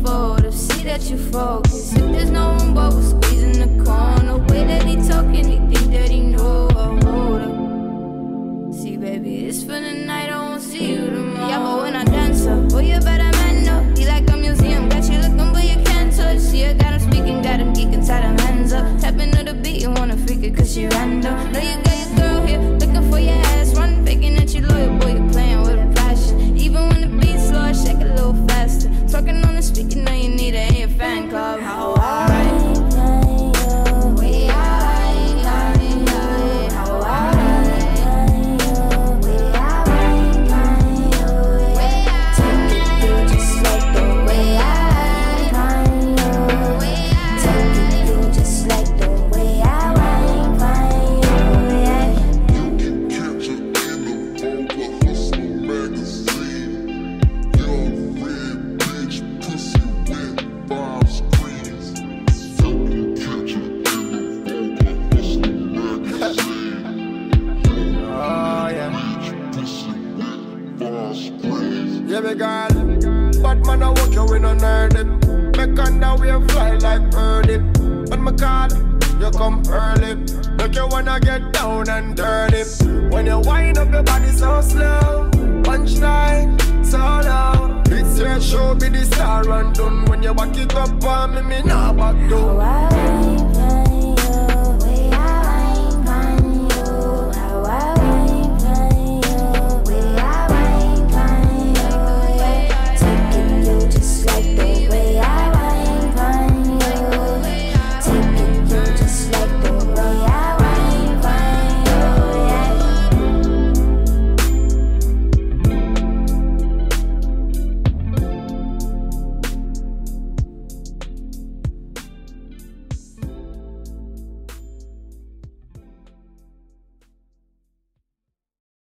photo, see that you focus. If there's no room, but we're squeezing the corner. Way that he talking, he think that he know. Hold up. See, baby, it's for the night, I won't see you tomorrow. Yeah, but when I dance up, boy, you better man up. He like a museum, got you looking, but you can't touch. See, I got him speaking, got him geeking, tie them hands up. Tapping to the beat, you wanna freak it, cause she random. Know you got your girl here, looking for your ass. Run, faking that you loyal, boy, you playing with a passion. Even when the beat's slow, I shake a little faster. Talking on the speaker, now you need it in your fan club. How I show be the star and done. When you back it up on me, nah back down.